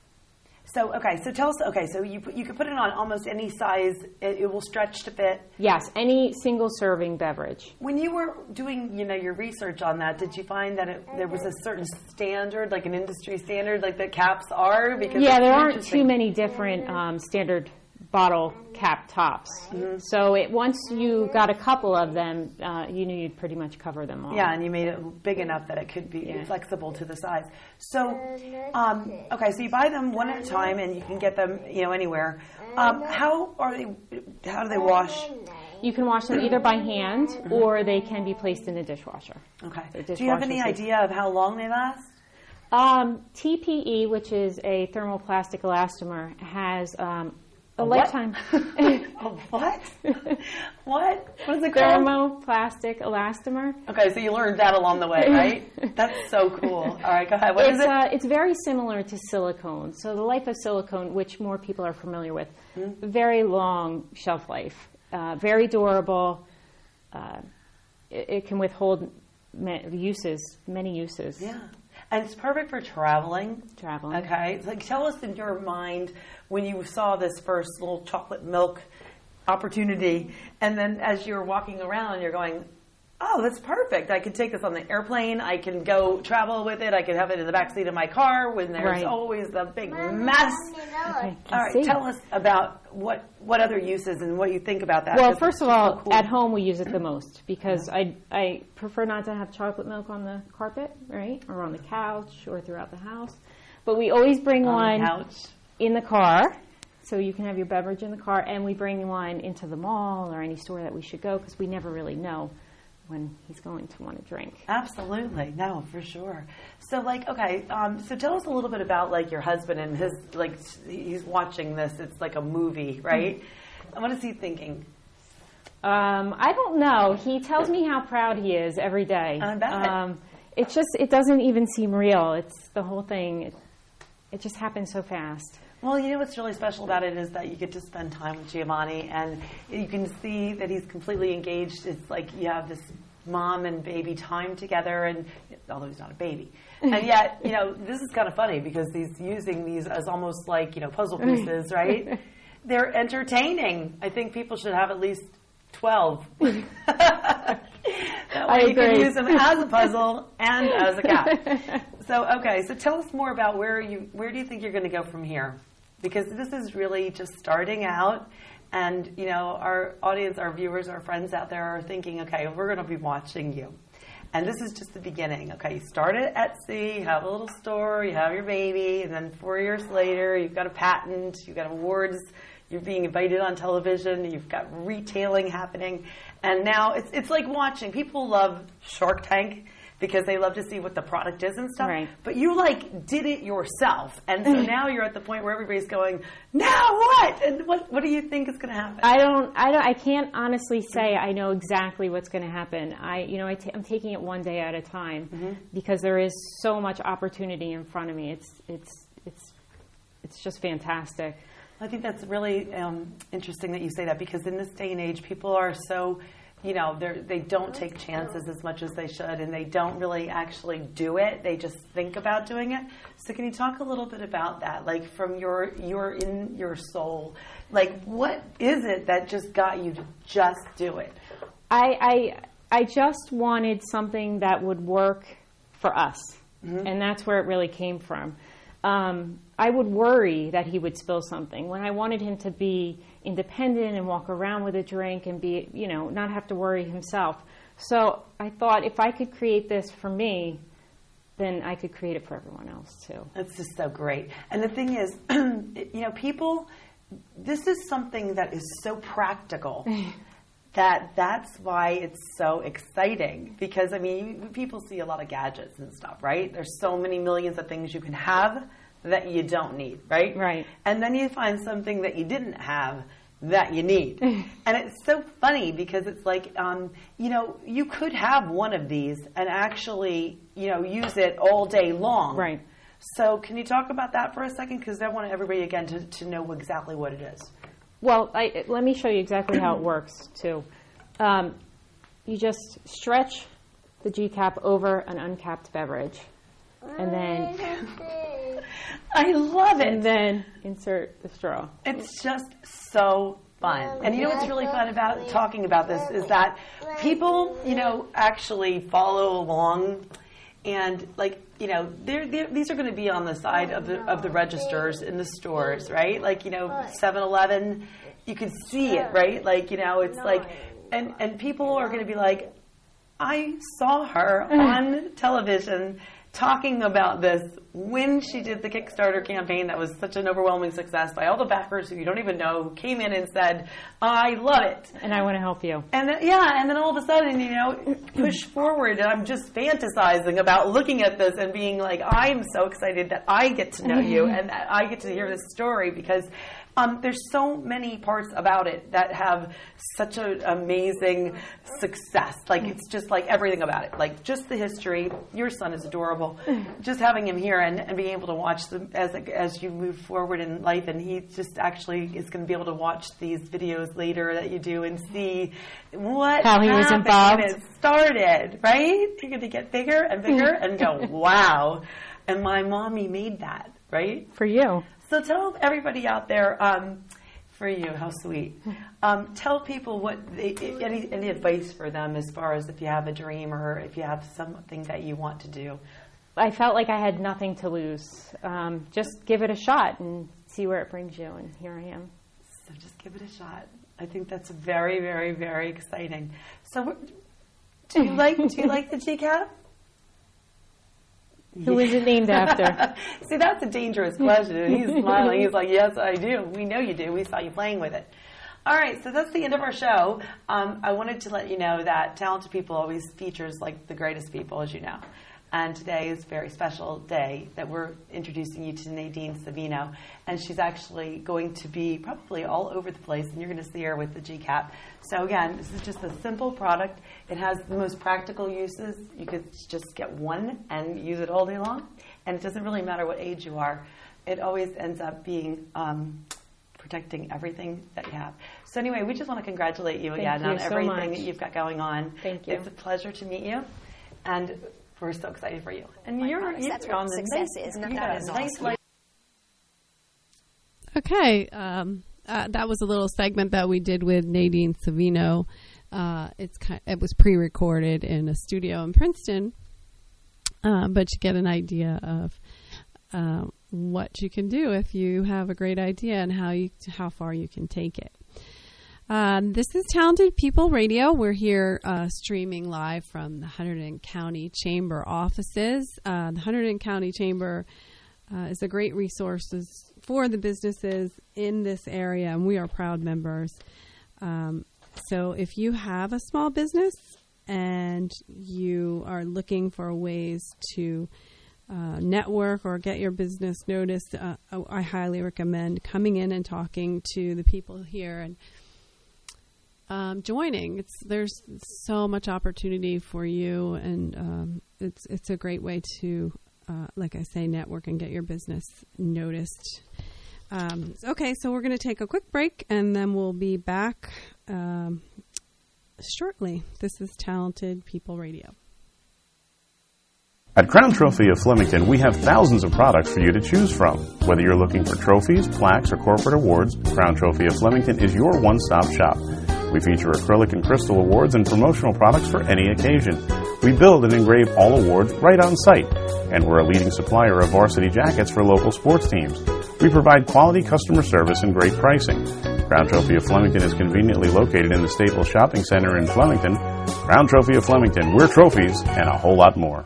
So, okay, so tell us, okay, so you put, you can put it on almost any size. It, it will stretch to fit. Yes, any single serving beverage. When you were doing, you know, your research on that, did you find that it, there was a certain standard, like an industry standard, like that caps are? Because Yeah, it's there aren't interesting. too many different um, standard bottle cap tops. Mm-hmm. So it, once you got a couple of them, uh, you knew you'd pretty much cover them all. Yeah, and you made it big enough that it could be Yeah. flexible to the size. So, um, okay, so you buy them one at a time, and you can get them, you know, anywhere. Um, how are they? How do they wash? You can wash them either by hand or they can be placed in the dishwasher. Okay. The Do you have dishwasher any safe. idea of how long they last? Um, T P E, which is a thermoplastic elastomer, has um, a, A what? lifetime. A what? What? What is it called? Thermoplastic elastomer. Okay, so you learned that along the way, right? That's so cool. All right, go ahead. What is it's, it? uh, it's very similar to silicone. So the life of silicone, which more people are familiar with, Mm-hmm. very long shelf life, uh, very durable. Uh, it, it can withhold ma- uses, many uses. Yeah. And it's perfect for traveling. Traveling. Okay. Like, tell us in your mind when you saw this first little chocolate milk opportunity, and then as you're walking around, you're going, oh, that's perfect. I could take this on the airplane. I can go travel with it. I could have it in the backseat of my car when there's Right. always the big mess. Okay, All right. see. Tell us about what, what other uses and what you think about that. Well, 'cause first it's of all, so cool. at home we use it the most because I I prefer not to have chocolate milk on the carpet, right, or on the couch or throughout the house. But we always bring On one the couch. in the car, so you can have your beverage in the car, and we bring one into the mall or any store that we should go because we never really know when he's going to want to drink. Absolutely. No, for sure. So, like, okay, um, so tell us a little bit about, like, your husband and his, like, he's watching this. It's like a movie, right? What is he thinking? Um, I don't know. He tells me how proud he is every day. I bet. Um, it's just, it doesn't even seem real. It's the whole thing. It, it just happens so fast. Well, you know what's really special about it is that you get to spend time with Giovanni, and you can see that he's completely engaged. It's like you have this mom and baby time together, and although he's not a baby. And yet, you know, this is kind of funny because he's using these as almost like, you know, puzzle pieces, right? They're entertaining. I think people should have at least twelve. That way I you can agree. use them as a puzzle and as a cat. So, okay, so tell us more about where you where do you think you're going to go from here? Because this is really just starting out, And, you know, our audience, our viewers, our friends out there are thinking, okay, we're going to be watching you. And this is just the beginning. Okay, you start at Etsy, you have a little store, you have your baby, and then four years later, you've got a patent, you've got awards, you're being invited on television, you've got retailing happening. And now it's it's like watching. People love Shark Tank because they love to see what the product is and stuff. Right. But you, like, did it yourself. And so now you're at the point where everybody's going, now what? And what what do you think is going to happen? I don't, I don't, I can't honestly say I know exactly what's going to happen. I, you know, I t- I'm taking it one day at a time mm-hmm. because there is so much opportunity in front of me. It's, it's, it's, it's just fantastic. I think that's really um, interesting that you say that, because in this day and age, people are so, you know, they they don't take chances as much as they should, and they don't really actually do it. They just think about doing it. So can you talk a little bit about that, like from your your in your soul, like what is it that just got you to just do it? I I, I just wanted something that would work for us, mm-hmm. and that's where it really came from. Um, I would worry that he would spill something when I wanted him to be independent and walk around with a drink and be, you know, not have to worry himself. So I thought if I could create this for me, then I could create it for everyone else too. That's just so great. And the thing is, you know, people, this is something that is so practical that that's why it's so exciting. Because, I mean, people see a lot of gadgets and stuff, right? There's so many millions of things you can have that you don't need, right? Right. And then you find something that you didn't have that you need. And it's so funny because it's like, um, you know, you could have one of these and actually, you know, use it all day long. Right. So can you talk about that for a second? Because I want everybody, again, to, to know exactly what it is. Well, I, let me show you exactly how it works, too. Um, you just stretch the G cap over an uncapped beverage. And then... I love it. And then insert the straw. It's just so fun. And you know what's really fun about talking about this is that people, you know, actually follow along. And, like, you know, they're, they're, these are going to be on the side of the of the registers in the stores, right? Like, you know, seven eleven, you can see it, right? Like, you know, it's like, and, and people are going to be like, I saw her on television talking about this when she did the Kickstarter campaign that was such an overwhelming success by all the backers who you don't even know, who came in and said, I love it. And I want to help you. And then, yeah, and then all of a sudden, you know, push forward, and I'm just fantasizing about looking at this and being like, I'm so excited that I get to know you and that I get to hear this story, because Um, there's so many parts about it that have such an amazing success. Like, it's just like everything about it. Like, just the history. Your son is adorable. Just having him here and, and being able to watch them as as you move forward in life. And he just actually is going to be able to watch these videos later that you do and see what how he was involved. When it started, right? You're going to get bigger and bigger and go, wow. And my mommy made that, right? For you. So tell everybody out there, um, for you, how sweet. Um, tell people what they, any any advice for them as far as if you have a dream or if you have something that you want to do. I felt like I had nothing to lose. Um, just give it a shot and see where it brings you, and here I am. So just give it a shot. I think that's very, very, very exciting. So, do you like do you like the G CAP? Who is it named after? See, that's a dangerous question. And he's smiling. He's like, yes, I do. We know you do. We saw you playing with it. All right, so that's the end of our show. Um, I wanted to let you know that Talented People always features like the greatest people, as you know. And today is a very special day that we're introducing you to Nadine Savino. And she's actually going to be probably all over the place, and you're going to see her with the G CAP. So again, this is just a simple product. It has the most practical uses. You could just get one and use it all day long. And it doesn't really matter what age you are. It always ends up being um, protecting everything that you have. So anyway, we just want to congratulate you Thank again you on so everything much. that you've got going on. Thank you. It's a pleasure to meet you. And we're so excited for you. And My you're, promise, you're that's on what the success nice, is. Not you that got is a nice awesome. life. Okay, um, uh, that was a little segment that we did with Nadine Savino. Uh, it's kind it was pre-recorded in a studio in Princeton, uh, but you get an idea of uh, what you can do if you have a great idea and how you how far you can take it. Um, this is Talented People Radio. We're here uh, streaming live from the Hunterdon County Chamber offices. Uh, the Hunterdon County Chamber uh, is a great resource for the businesses in this area, and we are proud members. Um, so if you have a small business and you are looking for ways to uh, network or get your business noticed, uh, I highly recommend coming in and talking to the people here and Um, joining. It's there's so much opportunity for you, and um, it's it's a great way to, uh, like I say, network and get your business noticed. Um, okay, so we're going to take a quick break, and then we'll be back um, shortly. This is Talented People Radio. At Crown Trophy of Flemington, we have thousands of products for you to choose from. Whether you're looking for trophies, plaques, or corporate awards, Crown Trophy of Flemington is your one-stop shop. We feature acrylic and crystal awards and promotional products for any occasion. We build and engrave all awards right on site, and we're a leading supplier of varsity jackets for local sports teams. We provide quality customer service and great pricing. Crown Trophy of Flemington is conveniently located in the Staples Shopping Center in Flemington. Crown Trophy of Flemington, we're trophies and a whole lot more.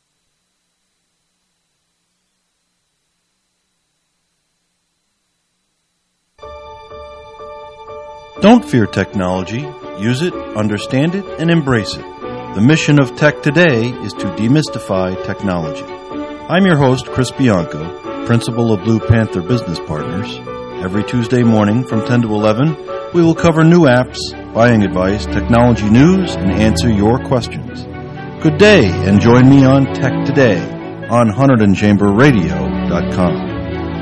Don't fear technology. Use it, understand it, and embrace it. The mission of Tech Today is to demystify technology. I'm your host, Chris Bianco, principal of Blue Panther Business Partners. Every Tuesday morning from ten to eleven, we will cover new apps, buying advice, technology news, and answer your questions. Good day, and join me on Tech Today on Hunterdon Chamber Radio dot com.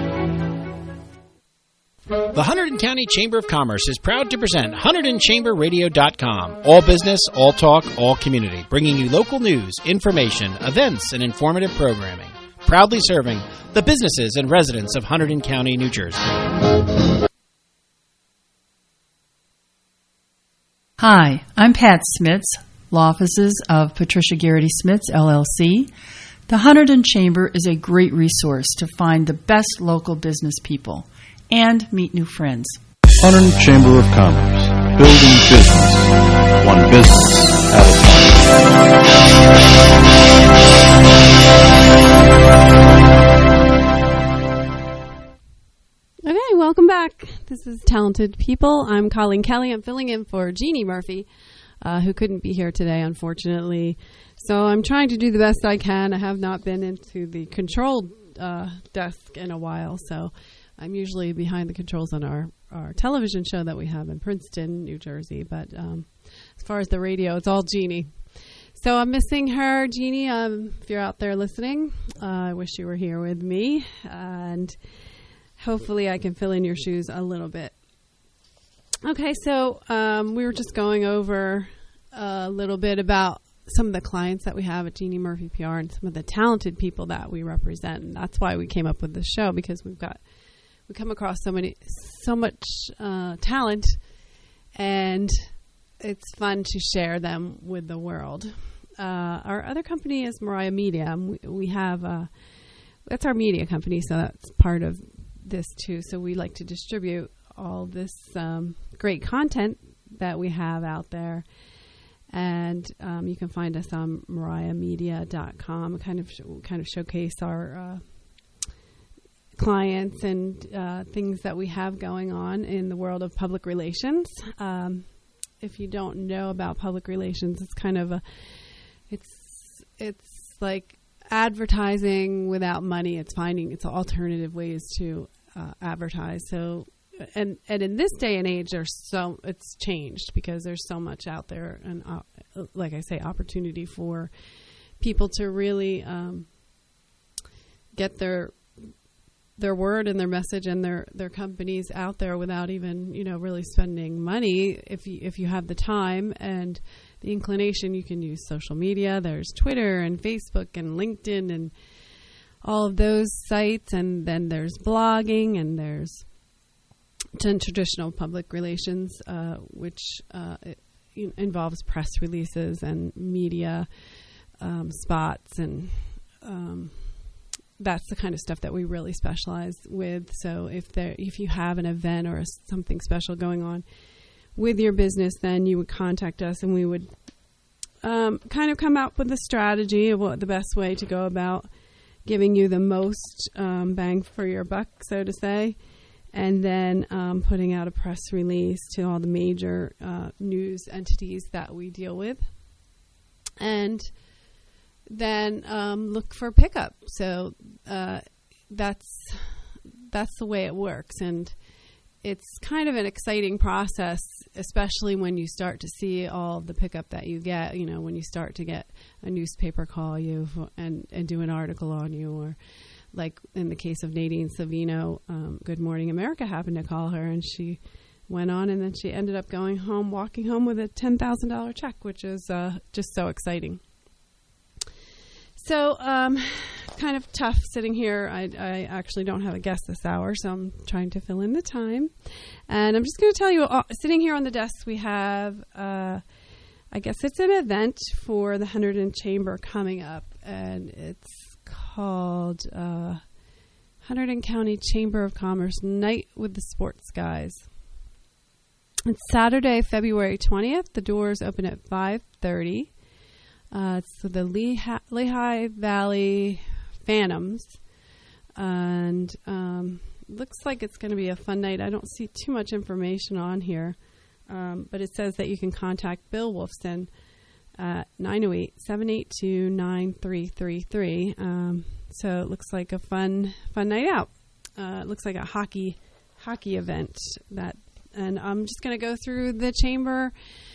The Hunterdon County Chamber of Commerce is proud to present Hunterdon Chamber Radio dot com. All business, all talk, all community. Bringing you local news, information, events, and informative programming. Proudly serving the businesses and residents of Hunterdon County, New Jersey. Hi, I'm Pat Smits, law offices of Patricia Garrity Smits, L L C. The Hunterdon Chamber is a great resource to find the best local business people and meet new friends. Hunterdon Chamber of Commerce, building business, one business at a time. Okay, welcome back. This is Talented People. I'm Colleen Kelly. I'm filling in for Jeannie Murphy, uh, who couldn't be here today, unfortunately. So I'm trying to do the best I can. I have not been into the control uh, desk in a while, so I'm usually behind the controls on our, our television show that we have in Princeton, New Jersey. But um, as far as the radio, it's all Jeannie. So I'm missing her. Jeannie, um, if you're out there listening, uh, I wish you were here with me. And hopefully I can fill in your shoes a little bit. Okay, so um, we were just going over a little bit about some of the clients that we have at Jeannie Murphy P R and some of the talented people that we represent. And that's why we came up with this show, because we've got we come across so many, so much uh, talent, and it's fun to share them with the world. Uh, our other company is Mariah Media. We, we have uh, that's our media company, so that's part of this too. So we like to distribute all this um, great content that we have out there, and um, you can find us on Mariah Media dot com. Kind of sh- kind of showcase our Uh, clients and uh, things that we have going on in the world of public relations. Um, if you don't know about public relations, it's kind of a, it's it's like advertising without money. It's finding it's alternative ways to uh, advertise. So, and and in this day and age, there's so it's changed because there's so much out there, and uh, like I say, opportunity for people to really um, get their their word and their message and their, their companies out there without even, you know, really spending money. If you, if you have the time and the inclination, you can use social media. There's Twitter and Facebook and LinkedIn and all of those sites. And then there's blogging, and there's traditional public relations, uh, which uh, it, you know, involves press releases and media um, spots, and um that's the kind of stuff that we really specialize with. So if there, if you have an event or a, something special going on, with your business, then you would contact us and we would um, kind of come up with a strategy of what the best way to go about giving you the most um, bang for your buck, so to say, and then um, putting out a press release to all the major uh, news entities that we deal with. And then um, look for pickup. So uh, that's that's the way it works. And it's kind of an exciting process, especially when you start to see all of the pickup that you get, you know, when you start to get a newspaper call you and, and do an article on you, or like in the case of Nadine Savino, um, Good Morning America happened to call her, and she went on, and then she ended up going home, walking home with a ten thousand dollars check, which is uh, just so exciting. So, um, kind of tough sitting here. I, I actually don't have a guest this hour, so I'm trying to fill in the time. And I'm just going to tell you, uh, sitting here on the desk, we have, uh, I guess it's an event for the Hunterdon Chamber coming up, and it's called uh, Hunterdon County Chamber of Commerce Night with the Sports Guys. It's Saturday, February twentieth. The doors open at five thirty. Uh, it's the Lehigh, Lehigh Valley Phantoms, and um, looks like it's going to be a fun night. I don't see too much information on here, um, but it says that you can contact Bill Wolfson at nine oh eight, seven eight two, nine three three three. Um, so it looks like a fun fun night out. Uh, it looks like a hockey hockey event. That, and I'm just going to go through the chamber.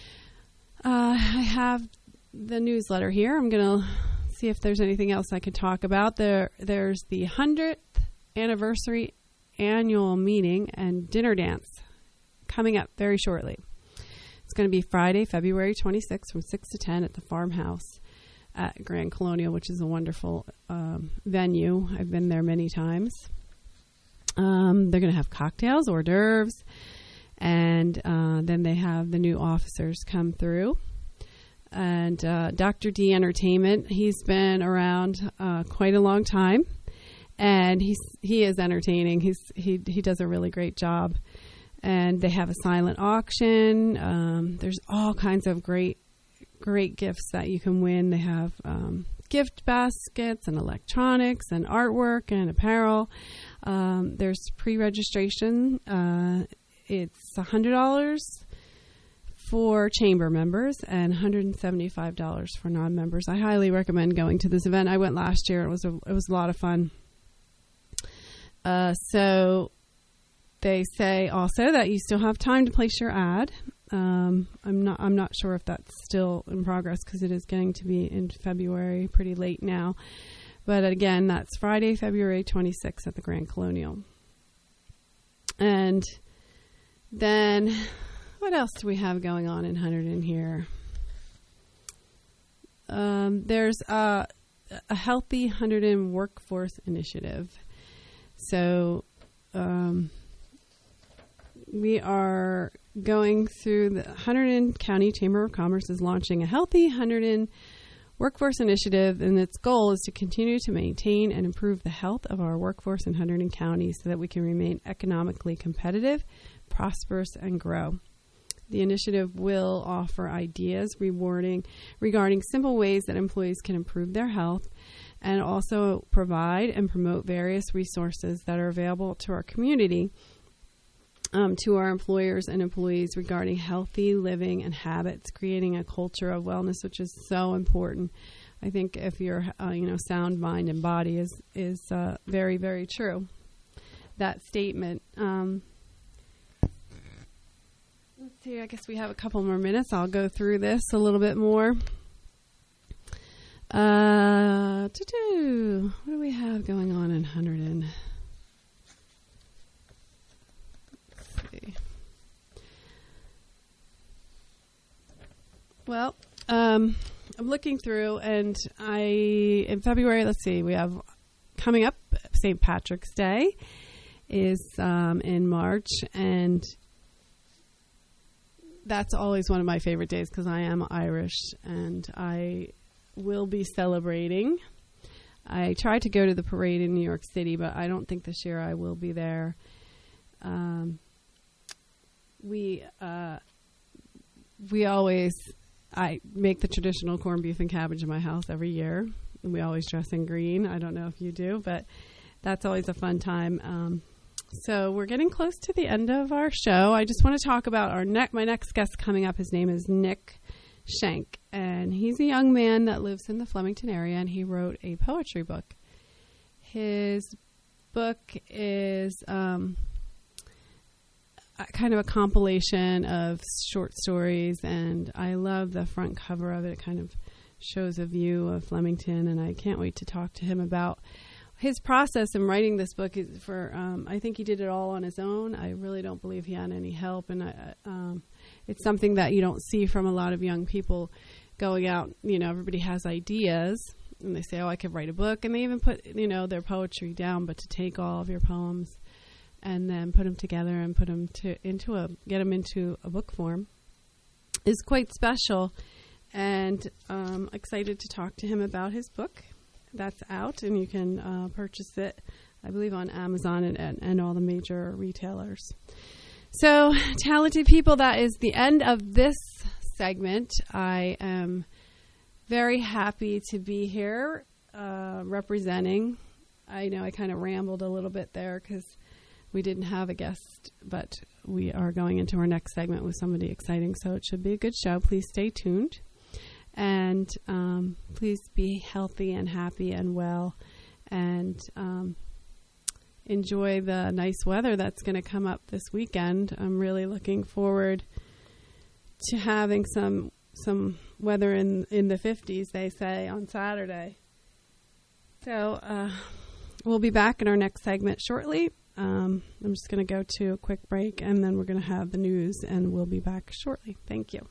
Uh, I have the newsletter here. I'm going to see if there's anything else I can talk about. There, there's the hundredth anniversary annual meeting and dinner dance coming up very shortly. It's going to be Friday, February twenty-sixth from six to ten at the Farmhouse at Grand Colonial, which is a wonderful um, venue. I've been there many times. Um, they're going to have cocktails, hors d'oeuvres, and uh, then they have the new officers come through. And uh, Doctor D Entertainment, he's been around uh, quite a long time, and he's he is entertaining. He's he he does a really great job. And they have a silent auction. Um, there's all kinds of great great gifts that you can win. They have um, gift baskets and electronics and artwork and apparel. Um, there's pre-registration. Uh, it's one hundred dollars for chamber members and one hundred seventy-five dollars for non-members. I highly recommend going to this event. I went last year. It was a, it was a lot of fun. Uh, so they say also that you still have time to place your ad. Um, I'm not I'm not sure if that's still in progress because it is getting to be in February, pretty late now. But again, that's Friday, February twenty-sixth at the Grand Colonial. And then what else do we have going on in Hunterdon here? Um, there's a, a Healthy Hunterdon Workforce Initiative. So um, we are going through the Hunterdon County Chamber of Commerce is launching a Healthy Hunterdon Workforce Initiative, and its goal is to continue to maintain and improve the health of our workforce in Hunterdon County so that we can remain economically competitive, prosperous, and grow. The initiative will offer ideas rewarding regarding simple ways that employees can improve their health, and also provide and promote various resources that are available to our community, um, to our employers and employees regarding healthy living and habits, creating a culture of wellness, which is so important. I think if you're, uh, you know, sound mind and body is is uh, very, very true. That statement. Um, Let's see, I guess we have a couple more minutes. I'll go through this a little bit more. Uh, what do we have going on in Hunterdon? Let's see. Well, um, I'm looking through, and I, in February, let's see, we have coming up, Saint Patrick's Day is um, in March, and that's always one of my favorite days because I am Irish and I will be celebrating. I tried to go to the parade in New York City, but I don't think this year I will be there. Um, we uh, we always, I make the traditional corned beef and cabbage in my house every year. And we always dress in green. I don't know if you do, but that's always a fun time. Um, so we're getting close to the end of our show. I just want to talk about our ne- my next guest coming up. His name is Nick Schenk, and he's a young man that lives in the Flemington area, and he wrote a poetry book. His book is um, a, kind of a compilation of short stories, and I love the front cover of it. It kind of shows a view of Flemington, and I can't wait to talk to him about his process in writing this book. Is for um, I think he did it all on his own. I really don't believe he had any help, and I, um, it's something that you don't see from a lot of young people going out. You know, everybody has ideas, and they say, oh, I could write a book, and they even put, you know, their poetry down, but to take all of your poems and then put them together and put them to, into a, get them into a book form is quite special. And um, excited to talk to him about his book. That's out, and you can uh, purchase it, I believe, on Amazon and, and, and all the major retailers. So, talented people, that is the end of this segment. I am very happy to be here uh, representing. I know I kind of rambled a little bit there because we didn't have a guest, but we are going into our next segment with somebody exciting, so it should be a good show. Please stay tuned. And um, please be healthy and happy and well, and um, enjoy the nice weather that's going to come up this weekend. I'm really looking forward to having some some weather in, in the fifties, they say, on Saturday. So uh, we'll be back in our next segment shortly. Um, I'm just going to go to a quick break, and then we're going to have the news, and we'll be back shortly. Thank you.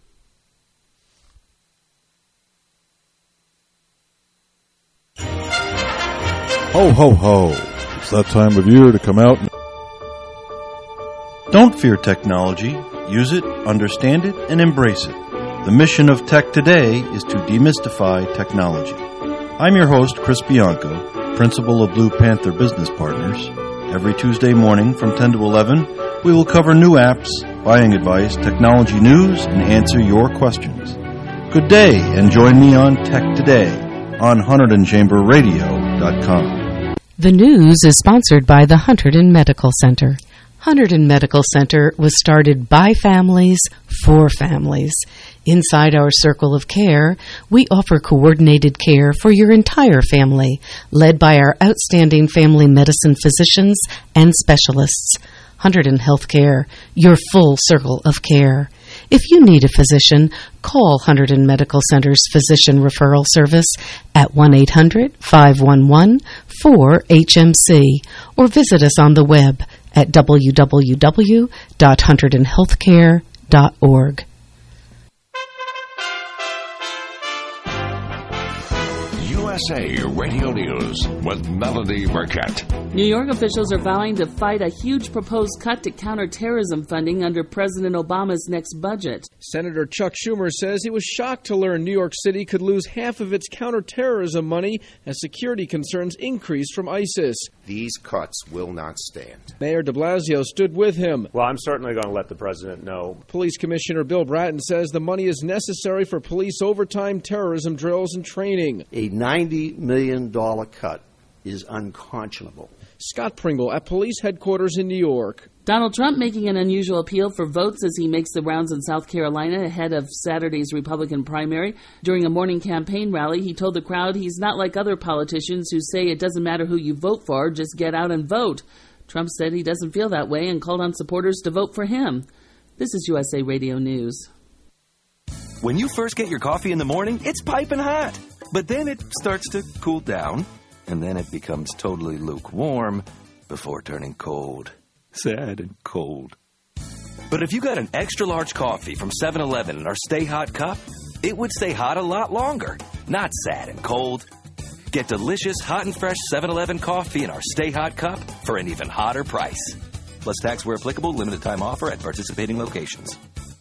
Ho, ho, ho. It's that time of year to come out and... Don't fear technology. Use it, understand it, and embrace it. The mission of Tech Today is to demystify technology. I'm your host, Chris Bianco, principal of Blue Panther Business Partners. Every Tuesday morning from ten to eleven, we will cover new apps, buying advice, technology news, and answer your questions. Good day, and join me on Tech Today on Hunterdon Chamber Radio dot com. The news is sponsored by the Hunterdon Medical Center. Hunterdon Medical Center was started by families for families. Inside our circle of care, we offer coordinated care for your entire family, led by our outstanding family medicine physicians and specialists. Hunterdon Healthcare, your full circle of care. If you need a physician, call Hunterdon Medical Center's Physician Referral Service at one eight hundred, five one one, four H M C or visit us on the web at w w w dot hunterdon healthcare dot org. U S A Radio News with Melody Burkett. New York officials are vowing to fight a huge proposed cut to counterterrorism funding under President Obama's next budget. Senator Chuck Schumer says he was shocked to learn New York City could lose half of its counterterrorism money as security concerns increase from ISIS. These cuts will not stand. Mayor de Blasio stood with him. Well, I'm certainly going to let the president know. Police Commissioner Bill Bratton says the money is necessary for police overtime, terrorism drills, and training. A ninety million dollars cut is unconscionable. Scott Pringle at police headquarters in New York. Donald Trump making an unusual appeal for votes as he makes the rounds in South Carolina ahead of Saturday's Republican primary. During a morning campaign rally, he told the crowd he's not like other politicians who say it doesn't matter who you vote for, just get out and vote. Trump said he doesn't feel that way and called on supporters to vote for him. This is U S A Radio News. When you first get your coffee in the morning, it's piping hot. But then it starts to cool down, and then it becomes totally lukewarm before turning cold. Sad and cold. But if you got an extra-large coffee from seven eleven in our Stay Hot cup, it would stay hot a lot longer, not sad and cold. Get delicious, hot and fresh seven eleven coffee in our Stay Hot cup for an even hotter price. Plus tax where applicable, limited time offer at participating locations.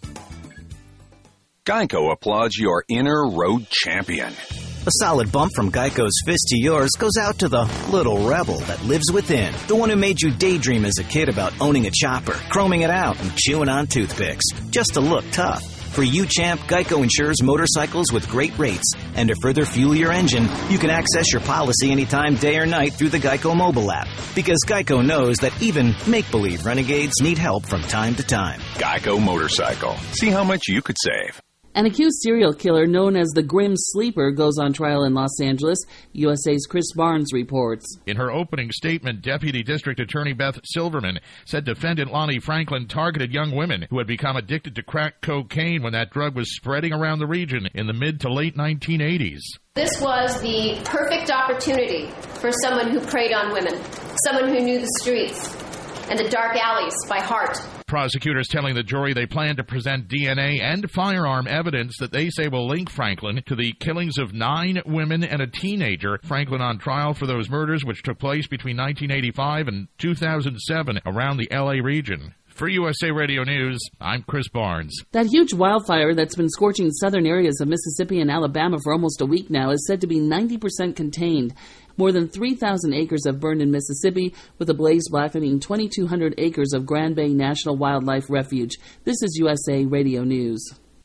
Geico applauds your inner road champion. A solid bump from Geico's fist to yours goes out to the little rebel that lives within. The one who made you daydream as a kid about owning a chopper, chroming it out, and chewing on toothpicks, just to look tough. For U-Champ, Geico insures motorcycles with great rates. And to further fuel your engine, you can access your policy anytime, day or night through the Geico mobile app. Because Geico knows that even make-believe renegades need help from time to time. Geico Motorcycle. See how much you could save. An accused serial killer known as the Grim Sleeper goes on trial in Los Angeles. U S A's Chris Barnes reports. In her opening statement, Deputy District Attorney Beth Silverman said defendant Lonnie Franklin targeted young women who had become addicted to crack cocaine when that drug was spreading around the region in the mid to late nineteen eighties. This was the perfect opportunity for someone who preyed on women, someone who knew the streets and the dark alleys by heart. Prosecutors telling the jury they plan to present D N A and firearm evidence that they say will link Franklin to the killings of nine women and a teenager. Franklin on trial for those murders which took place between nineteen eighty-five and two thousand seven around the L A region. For U S A Radio News, I'm Chris Barnes. That huge wildfire that's been scorching southern areas of Mississippi and Alabama for almost a week now is said to be ninety percent contained. More than three thousand acres have burned in Mississippi, with the blaze blackening twenty-two hundred acres of Grand Bay National Wildlife Refuge. This is U S A Radio News.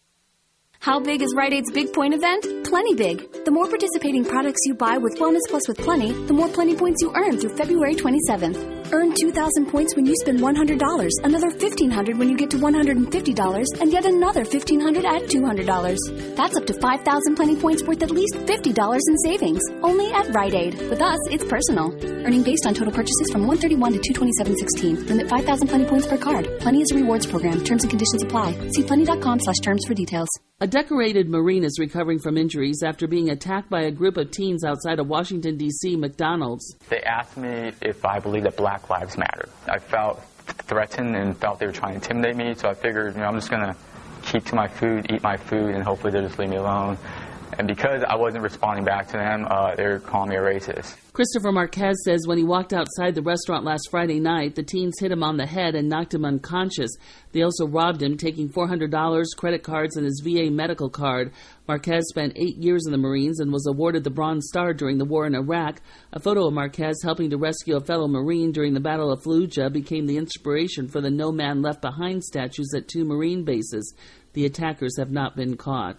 How big is Rite Aid's Big Point event? Plenty big. The more participating products you buy with Wellness Plus with Plenty, the more Plenty points you earn through February twenty-seventh. Earn two thousand points when you spend one hundred dollars, another fifteen hundred dollars when you get to one hundred fifty dollars, and yet another fifteen hundred dollars at two hundred dollars. That's up to five thousand Plenty points worth at least fifty dollars in savings, only at Rite Aid. With us, it's personal. Earning based on total purchases from one thirty-one to two twenty-seven sixteen. Limit five thousand Plenty points per card. Plenty is a rewards program. Terms and conditions apply. See plenty.com slash terms for details. A decorated Marine is recovering from injuries after being attacked by a group of teens outside a Washington, D C McDonald's. They asked me if I believe that Black Lives Matter. I felt threatened and felt they were trying to intimidate me, so I figured, you know, I'm just going to keep to my food, eat my food, and hopefully they'll just leave me alone. And because I wasn't responding back to them, uh, they were calling me a racist. Christopher Marquez says when he walked outside the restaurant last Friday night, the teens hit him on the head and knocked him unconscious. They also robbed him, taking four hundred dollars, credit cards, and his V A medical card. Marquez spent eight years in the Marines and was awarded the Bronze Star during the war in Iraq. A photo of Marquez helping to rescue a fellow Marine during the Battle of Fallujah became the inspiration for the No Man Left Behind statues at two Marine bases. The attackers have not been caught.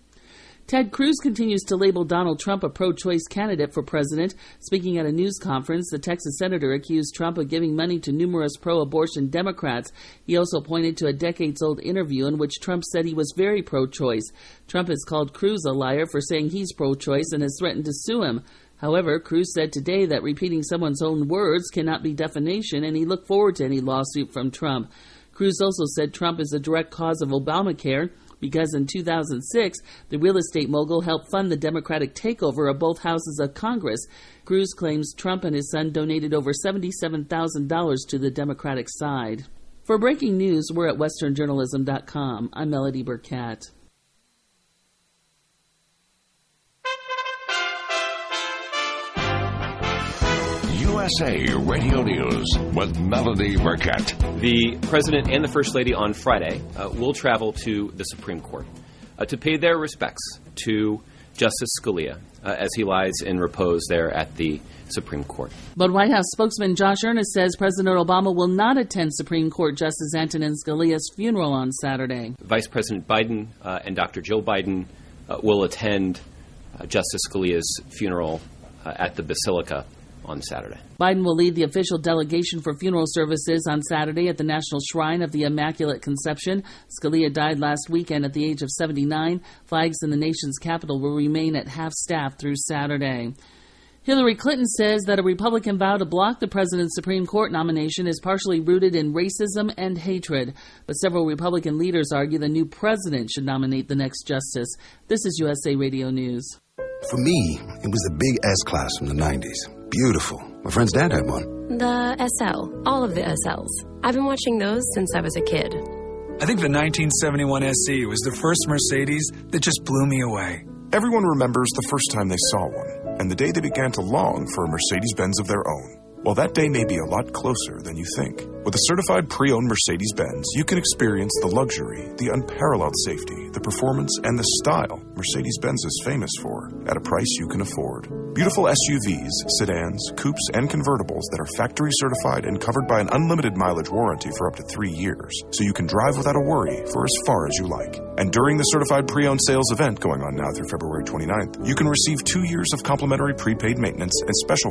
Ted Cruz continues to label Donald Trump a pro-choice candidate for president. Speaking at a news conference, the Texas senator accused Trump of giving money to numerous pro-abortion Democrats. He also pointed to a decades-old interview in which Trump said he was very pro-choice. Trump has called Cruz a liar for saying he's pro-choice and has threatened to sue him. However, Cruz said today that repeating someone's own words cannot be defamation, and he looked forward to any lawsuit from Trump. Cruz also said Trump is a direct cause of Obamacare, because in two thousand six, the real estate mogul helped fund the Democratic takeover of both houses of Congress. Cruz claims Trump and his son donated over seventy-seven thousand dollars to the Democratic side. For breaking news, we're at western journalism dot com. I'm Melody Burkett. U S A Radio News with Melody Burkett. The President and the First Lady on Friday uh, will travel to the Supreme Court uh, to pay their respects to Justice Scalia uh, as he lies in repose there at the Supreme Court. But White House spokesman Josh Earnest says President Obama will not attend Supreme Court Justice Antonin Scalia's funeral on Saturday. Vice President Biden uh, and Doctor Joe Biden uh, will attend uh, Justice Scalia's funeral uh, at the Basilica on Saturday. Biden will lead the official delegation for funeral services on Saturday at the National Shrine of the Immaculate Conception. Scalia died last weekend at the age of seventy-nine. Flags in the nation's capital will remain at half-staff through Saturday. Hillary Clinton says that a Republican vow to block the president's Supreme Court nomination is partially rooted in racism and hatred. But several Republican leaders argue the new president should nominate the next justice. This is U S A Radio News. For me, it was the big S-Class from the nineties. Beautiful. My friend's dad had one. The S L. All of the S Ls. I've been watching those since I was a kid. I think the nineteen seventy-one S C was the first Mercedes that just blew me away. Everyone remembers the first time they saw one, and the day they began to long for a Mercedes-Benz of their own. Well, that day may be a lot closer than you think. With a certified pre-owned Mercedes-Benz, you can experience the luxury, the unparalleled safety, the performance, and the style Mercedes-Benz is famous for at a price you can afford. Beautiful S U Vs, sedans, coupes, and convertibles that are factory certified and covered by an unlimited mileage warranty for up to three years, so you can drive without a worry for as far as you like. And during the Certified Pre-Owned Sales event going on now through February twenty-ninth, you can receive two years of complimentary prepaid maintenance and special